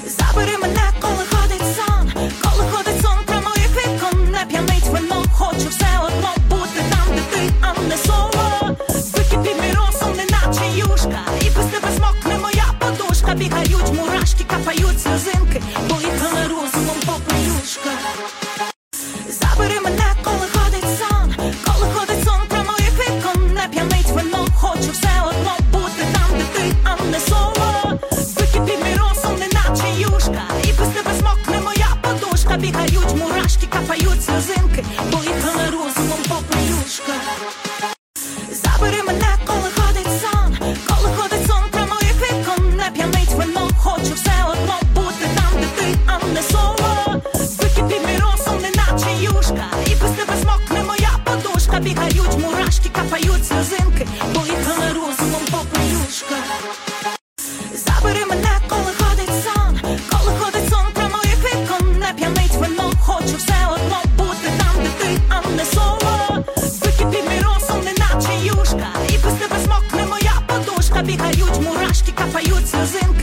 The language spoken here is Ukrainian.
Забери мене, коли ходить сон, коли ходить сон про моїх вікон. Не п'янить вино, хочу все одно бути там, де ти, а не соло. Википів мій розум, неначе юшка, і без тебе змокне моя подушка. Бігають мурашки, капають сльозинки, поїхали розумом попелюшка. Забери мене, коли ходить сон, коли ходить сон про моїх вікон. Не п'янить вино, хочу все одно бути там, де ти, а не соло. Википів мій розум, неначе юшка, і без тебе змокне моя подушка. Бігають мурашки, капають сльозинки, поїхали розумом попелюшка. Забери мене, коли ходить сон, коли ходить сон про моїх вікон. Не п'янить вино, хочу все одно бути там, де ти, а не соло. Википів мій розум, неначе юшка, і без тебе змокне моя подушка. Бігають мурашки, капають сльозинки, поїхали розумом попелюшка. Забери мене, коли ходить сон, коли ходить сон про моїх вікон. Не п'янить вино, хочу все одно бути там, де ти, а не соло. Википів мій розум, неначе юшка, і без тебе змокне моя подушка. Бігають мурашки, капають сльозинки,